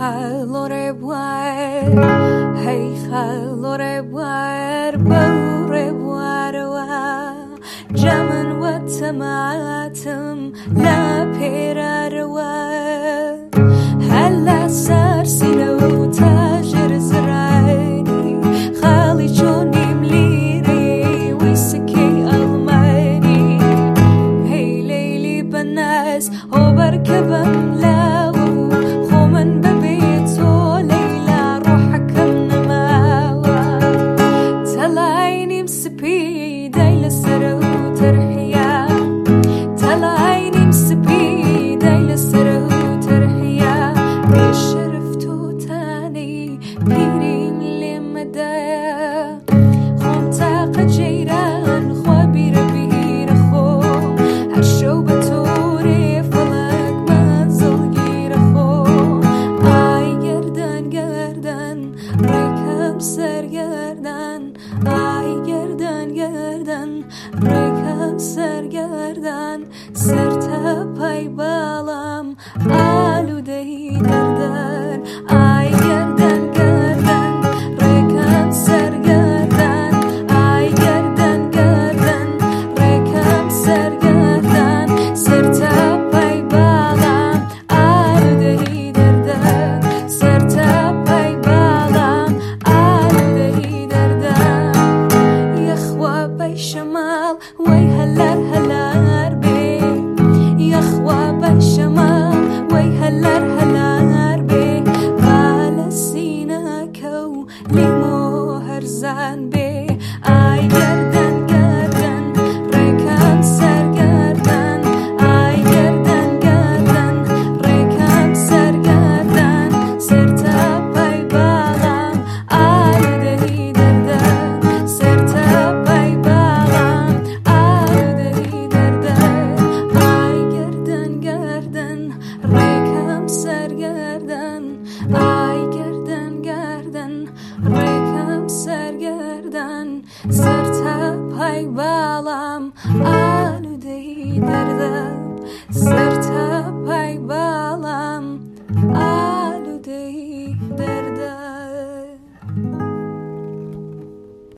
خلور بوار هی خلور بوار بور بوار و جمن و تماتم لا پیرار و هلا سر سینو تاجر زرعی خالی چونی ملیری ویسکی الماری هی لیلی بناس و برکبم لاو خومن ببیت و لیلا روحکم نماوا تلاینیم سپیدی لسر و ترحیا تلاینیم سپیدی لسر و ترحیا بشرفت و تانی پیریم لمدایا خم تاق جیران خوا بیر بیر خو هر شو بطوری فلک منزل گیر خو آی گردن گردن ریکم سر گردن آی گردن گردن ریکم سر گردن سر تا پای بالم آلودهی دردن آی گردن گردن ریکم سر گردن آی گردن گردن ریکم سر گردن سر تا پای بالم آلودهی دردن سر تا پای بالم آلودهی دردن یخوا بی شمال وی هلر هلر بی یخوا بی شمال وی هلر هلر بی فلسطینک و لیمو هرزن بی آی گردن گردن ریکم سر گردن آی گردن گردن ریکم سر گردن سر تا پای بالم آلودهی دردن سر تا پای بالم آلودهی دردن آی گردن گردن ریکم سر گردن آی